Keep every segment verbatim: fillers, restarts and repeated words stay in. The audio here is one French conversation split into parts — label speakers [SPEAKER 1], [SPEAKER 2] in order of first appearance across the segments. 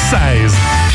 [SPEAKER 1] seize.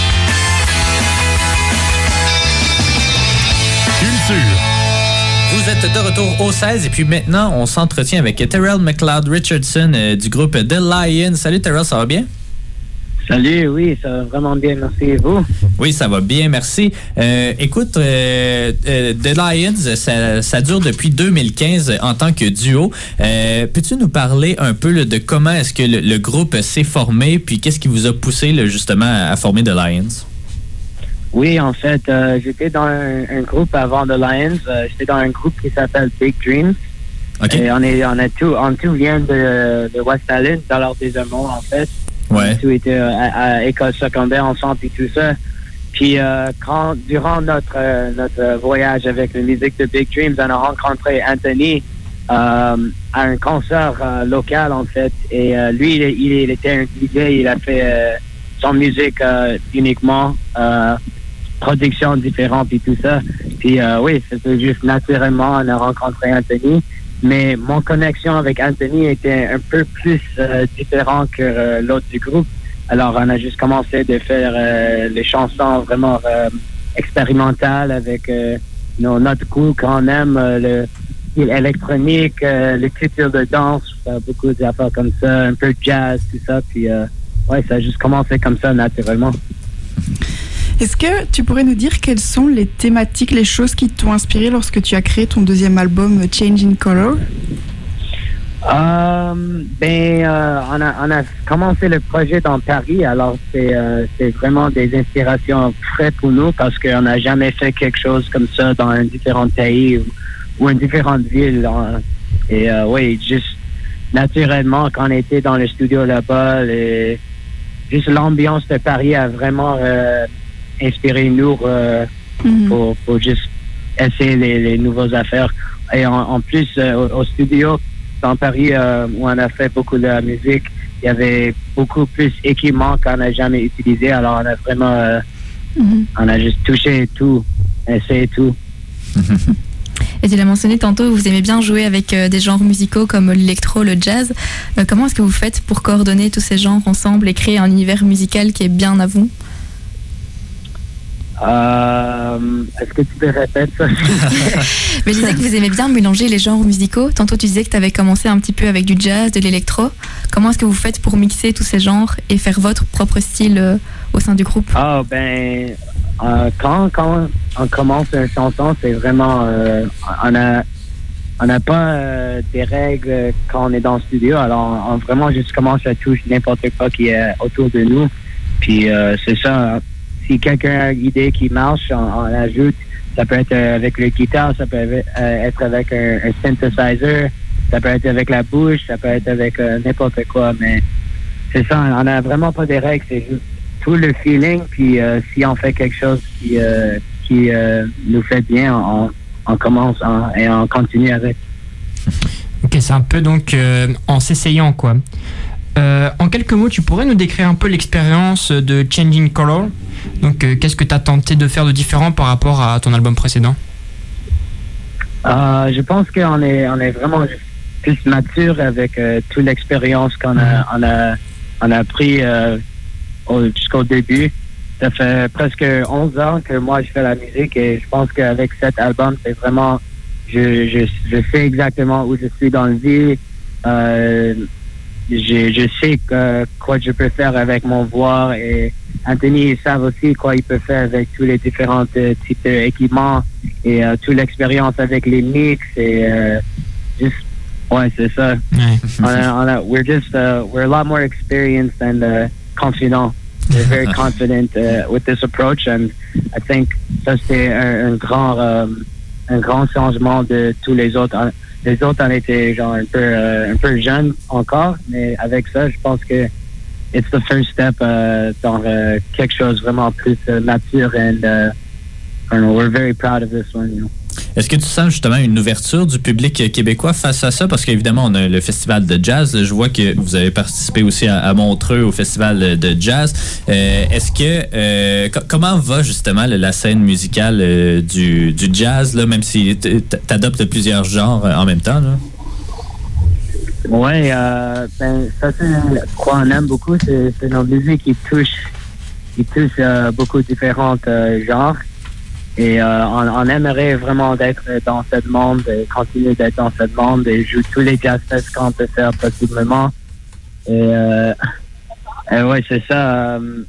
[SPEAKER 1] Culture.
[SPEAKER 2] Vous êtes de retour au seize et puis maintenant, on s'entretient avec Terrell McLeod Richardson euh, du groupe The Lions. Salut Terrell, ça va bien?
[SPEAKER 3] Salut, oui, ça va vraiment bien, merci. Et vous?
[SPEAKER 2] Oui, ça va bien, merci. Euh, écoute, euh, euh, The Lions, ça, ça dure depuis deux mille quinze en tant que duo. Euh, peux-tu nous parler un peu là, de comment est-ce que le, le groupe s'est formé, puis qu'est-ce qui vous a poussé là, justement à, à former The Lions?
[SPEAKER 3] Oui, en fait, euh, j'étais dans un, un groupe avant The Lions. Euh, j'étais dans un groupe qui s'appelle Big Dreams.
[SPEAKER 2] Okay.
[SPEAKER 3] Et on est, on a tout, on tout vient de, de West Island, dans l'ordre des Amants, en fait.
[SPEAKER 2] Ouais.
[SPEAKER 3] On a tout été à, à école secondaire ensemble et tout ça. Puis euh, quand, durant notre euh, notre voyage avec la musique de Big Dreams, on a rencontré Anthony euh, à un concert euh, local, en fait. Et euh, lui, il, il, il était un D J, il a fait euh, son musique euh, uniquement, euh, production différente et tout ça. Puis euh, oui, c'était juste naturellement, on a rencontré Anthony. Mais mon connexion avec Anthony était un peu plus euh, différent que euh, l'autre du groupe. Alors, on a juste commencé de faire euh, les chansons vraiment euh, expérimentales avec euh, nos, notre goût qu'on aime, euh, le style électronique, euh, l'écriture de danse, euh, beaucoup d'affaires comme ça, un peu de jazz, tout ça. Puis, euh, ouais, ça a juste commencé comme ça, naturellement.
[SPEAKER 4] Est-ce que tu pourrais nous dire quelles sont les thématiques, les choses qui t'ont inspiré lorsque tu as créé ton deuxième album Change in Color?
[SPEAKER 3] Euh, ben, euh, on, a, on a commencé le projet dans Paris, alors c'est, euh, c'est vraiment des inspirations frais pour nous parce qu'on n'a jamais fait quelque chose comme ça dans un différent pays ou, ou une différente ville. Hein. Et euh, oui, juste naturellement, quand on était dans le studio là-bas, les, juste l'ambiance de Paris a vraiment euh, inspiré nous euh, mm-hmm. pour, pour juste essayer les, les nouvelles affaires. Et en, en plus, euh, au, au studio, dans Paris, euh, où on a fait beaucoup de la musique, il y avait beaucoup plus d'équipements qu'on n'a jamais utilisé. Alors, on a vraiment, euh, mm-hmm. on a juste touché tout, essayé tout.
[SPEAKER 5] Et tu l'as mentionné tantôt, vous aimez bien jouer avec euh, des genres musicaux comme l'électro, le jazz. Euh, comment est-ce que vous faites pour coordonner tous ces genres ensemble et créer un univers musical qui est bien à vous?
[SPEAKER 3] Euh, est-ce que tu peux répéter ça?
[SPEAKER 5] Mais je disais que vous aimez bien mélanger les genres musicaux. Tantôt, tu disais que tu avais commencé un petit peu avec du jazz, de l'électro. Comment est-ce que vous faites pour mixer tous ces genres et faire votre propre style euh, au sein du groupe?
[SPEAKER 3] Ah, ben, euh, quand, quand on commence une chanson, c'est vraiment... Euh, on a on n'a pas euh, des règles quand on est dans le studio. Alors, on, on vraiment juste commence à toucher n'importe quoi qui est autour de nous. Puis, euh, c'est ça... Si quelqu'un a une idée qui marche, on, on ajoute. Ça peut être avec le guitare, ça peut être avec un, un synthesizer, ça peut être avec la bouche, ça peut être avec euh, n'importe quoi. Mais c'est ça, on n'a vraiment pas de règles. C'est juste tout le feeling. Puis euh, si on fait quelque chose qui, euh, qui euh, nous fait bien, on, on commence on, et on continue avec.
[SPEAKER 6] Ok, c'est un peu donc euh, en s'essayant, quoi. Euh, en quelques mots, tu pourrais nous décrire un peu l'expérience de Changing Color? Donc, euh, qu'est-ce que tu as tenté de faire de différent par rapport à ton album précédent?
[SPEAKER 3] Euh, je pense qu'on est, on est vraiment plus mature avec euh, toute l'expérience qu'on a, on a, on a pris euh, au, jusqu'au début. Ça fait presque onze ans que moi je fais la musique et je pense qu'avec cet album, c'est vraiment, je, je, je sais exactement où je suis dans le vie. Euh, Je, je sais que, quoi je peux faire avec mon voix et Anthony, ils savent aussi quoi il peut faire avec tous les différents euh, types d'équipements et euh, toute l'expérience avec les mix et euh, juste, ouais, c'est ça.
[SPEAKER 6] Ouais.
[SPEAKER 3] on a, on a, we're just, uh, we're a lot more experienced and uh, confident. We're very confident uh, with this approach and I think ça c'est un, un grand, um, un grand changement de tous les autres. Les autres en étaient genre un peu euh, un peu jeunes encore, mais avec ça, je pense que it's the first step euh, dans euh, quelque chose vraiment plus euh, mature and uh, I don't know, we're very proud of this one, you know.
[SPEAKER 2] Est-ce que tu sens justement une ouverture du public québécois face à ça? Parce qu'évidemment, on a le festival de jazz. Je vois que vous avez participé aussi à, à Montreux au festival de jazz. Euh, est-ce que... Euh, co- comment va justement la scène musicale euh, du, du jazz, là, même si tu adoptes plusieurs genres en même temps? Là?
[SPEAKER 3] Ouais, euh, ben, ça c'est quoi on aime beaucoup, c'est, c'est nos musiques qui touchent qui touche euh, beaucoup de différents euh, genres. Et euh, on, on aimerait vraiment d'être dans ce monde, et continuer d'être dans ce monde et jouer tous les jazz fests qu'on peut faire possiblement. Et, euh, et ouais, c'est ça. Euh,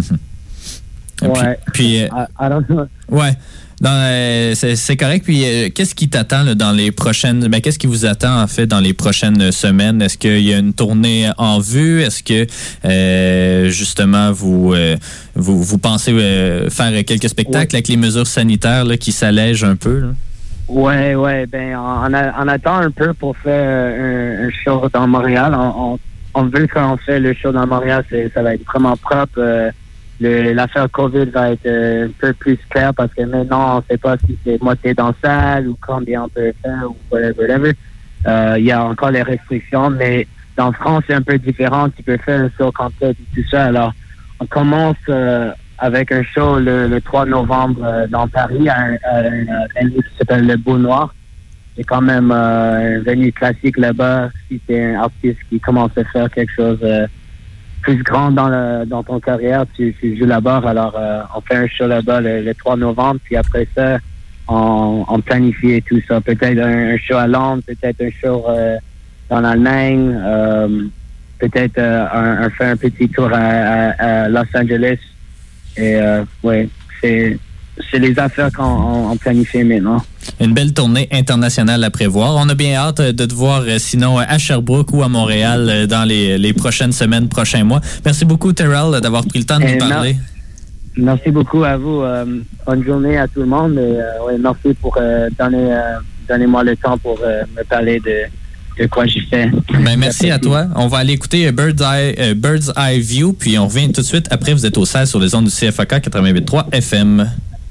[SPEAKER 3] ouais.
[SPEAKER 2] Puis, puis euh,
[SPEAKER 3] I, I don't know.
[SPEAKER 2] Ouais. Dans, euh, c'est, c'est correct. Puis, euh, qu'est-ce qui t'attend là, dans les prochaines... Ben, qu'est-ce qui vous attend, en fait, dans les prochaines semaines? Est-ce qu'il y a une tournée en vue? Est-ce que, euh, justement, vous, euh, vous, vous pensez euh, faire quelques spectacles ouais. avec les mesures sanitaires là, qui s'allègent un peu? Là?
[SPEAKER 3] Ouais, ouais. Ben, on, a, on attend un peu pour faire un, un show dans Montréal. On, on, on veut qu'on fait le show dans Montréal, c'est, ça va être vraiment propre. Euh, Le, l'affaire COVID va être euh, un peu plus claire parce que maintenant, on ne sait pas si c'est moitié dans la salle ou combien on peut faire ou whatever, whatever. Euh, il y a encore les restrictions, mais dans France, c'est un peu différent. Tu peux faire un show complet et tout ça. Alors, on commence euh, avec un show le, le trois novembre euh, dans Paris, à un, à un venue qui s'appelle Le Beau Noir. C'est quand même euh, un venue classique là-bas. Si tu es un artiste qui commence à faire quelque chose... Euh, plus grand dans le, dans ton carrière, tu, tu joues là-bas. Alors, euh, on fait un show là-bas le, le trois novembre, puis après ça, on, on planifie tout ça. Peut-être un, un show à Londres, peut-être un show euh, dans l'Allemagne, euh, peut-être euh, un, un, faire un petit tour à, à, à Los Angeles. Et euh, ouais, c'est... C'est les affaires qu'on on, on planifie maintenant.
[SPEAKER 2] Une belle tournée internationale à prévoir. On a bien hâte de te voir sinon à Sherbrooke ou à Montréal dans les, les prochaines semaines, prochains mois. Merci beaucoup, Terrell, d'avoir pris le temps de et nous parler.
[SPEAKER 3] Mer- merci beaucoup à vous. Euh, bonne journée à tout le monde. Et, euh, ouais, merci pour euh, donner, euh, donner-moi le temps pour euh, me parler de, de quoi j'ai fait.
[SPEAKER 2] Ben, merci à toi. On va aller écouter Bird's Eye, euh, Bird's Eye View, puis on revient tout de suite après. Vous êtes au seize sur les ondes du C F A K quatre-vingt-huit virgule trois F M.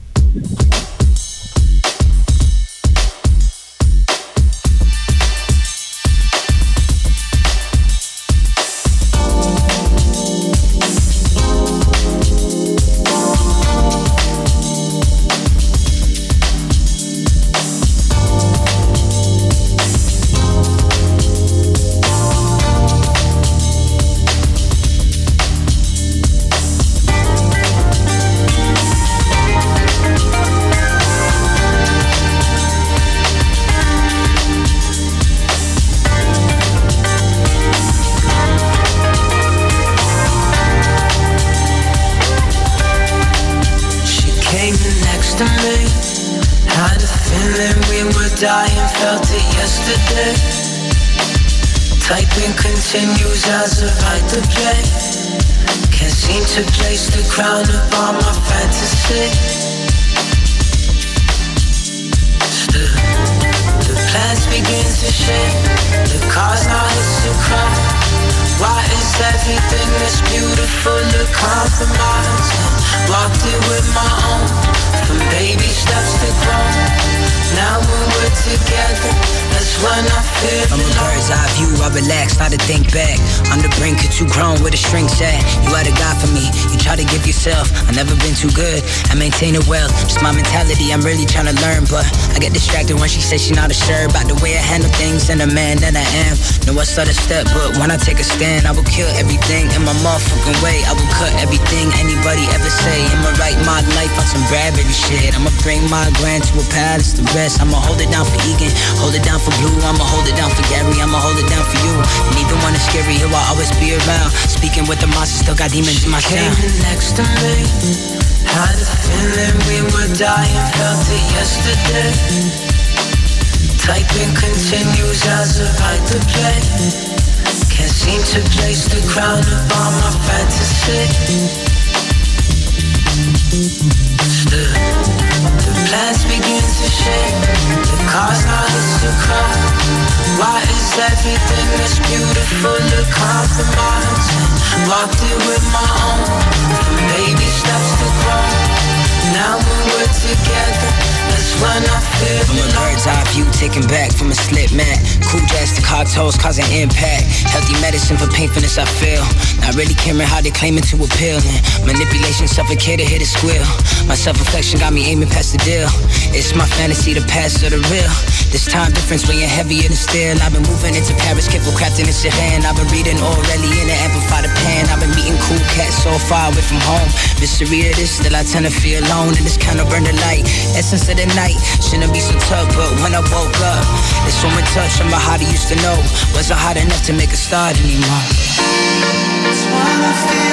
[SPEAKER 1] Continues as a right to play. Can't seem to place the crown upon my fantasy. Still, the plans begin to shake. The cars now hits the crowd. Why is everything that's beautiful a compromise? Walked it with my own, from baby steps to grown. Now when we're together, that's when I feel
[SPEAKER 7] From a bird's eye view, I relax, try to think back. On the brink, you're too grown, where the strings at? You are the guy for me, you try to give yourself. I've never been too good, I maintain it well. Just my mentality, I'm really trying to learn. But I get distracted when she says she's not sure about the way I handle things and the man that I am. Know I start a step, but when I take a stand, I will kill everything in my motherfucking way. I will cut everything anybody ever say. I'ma write my life on some Bradbury shit. I'ma bring my grand to a palace to rest. I'ma hold it down for Egan, hold it down for Blue. I'ma hold it down for Gary, I'ma hold it down for you. And even when it's scary, here I'll always be around. Speaking with the monsters, still got demons in my sound.
[SPEAKER 1] Came in next to me, had a feeling we were dying, felt it yesterday. Typing continues as a right to play. Can't seem to place the crown upon my fantasy. Still, the plans begin to shake. The cars now hits the crowd. Why is everything that's beautiful a compromise? Walked it with my own, from baby steps to grown. Now when we're together, that's when I feel clear.
[SPEAKER 7] From a bird's eye view, taken back from a slit mat. Cool jazz to cocktails, causing impact. Healthy medicine for painfulness, I feel. Not really caring how they claiming to appeal. And manipulation suffocated, hit a squeal. My self-reflection got me aiming past the deal. It's my fantasy, the past or the real. This time difference weighing heavier than steel. I've been moving into Paris, careful crafting in Sahara. I've been reading Aurelian and amplify the pen. I've been meeting cool cats so far away from home. Mystery of this, still I tend to feel alone. And this kind of burn the light, essence of the night. Shouldn't be so tough, but when I woke up, it's so in touch on my heart I used to know. Wasn't hot enough to make a start anymore.
[SPEAKER 1] It's what I feel.